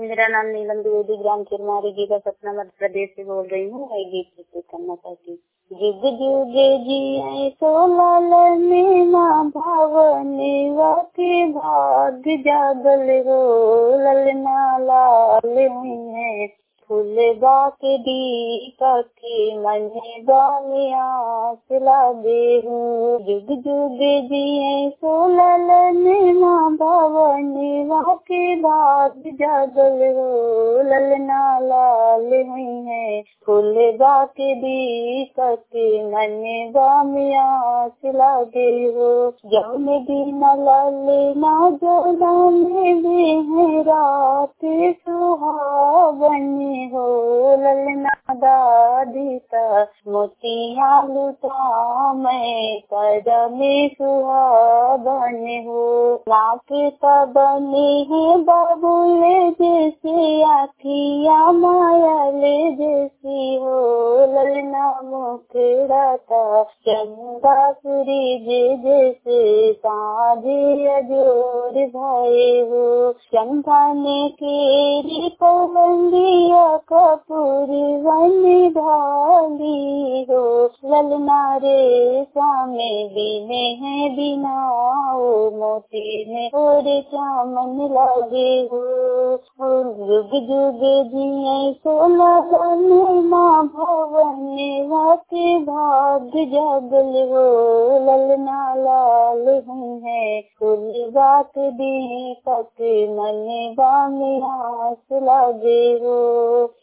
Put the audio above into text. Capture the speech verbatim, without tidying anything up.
मेरा नाम नीलम द्विवेदी, ग्राम चिरमारी, जिला सतना, मध्य प्रदेश से बोल रही हूँ। मैं गीत प्रस्तुत करना चाहती हूँ। जुग जुग जिये सोलाल में माँ भवानी वाके भाग जागल हो, ललना लाल हुई है फूल बाके दीपके मने बामिया लागे हो। जुग जुग जिये सोलाल में माँ भवानी वाके भाग जागल हो, ललना लाल हुई है फूल बाके दीपके मने बामिया लागे हो। जौन बिना ललना जौना में भी है रात सुहावनी हो, ललना दादीता मोतिया लुटा मैं कर में सुहावनी हो। नाक बने है बाबुले जैसे आखिया मायाले जैसी हो, ललना मुखड़ा था चंदापुरी जे जैसे साझे अजोर भाई हो। चंदाने केरी पवंदिया कपूरी वन भाली हो, ललना रे सामे बिने है बिनाओ मोती ने और चामन लागे हो। जुग जुग जिये सोलाल माँ भवानी वाके भाग जागल हो, ललना लाल हुई है फूल बात दीपक मने बामिया लागे हो।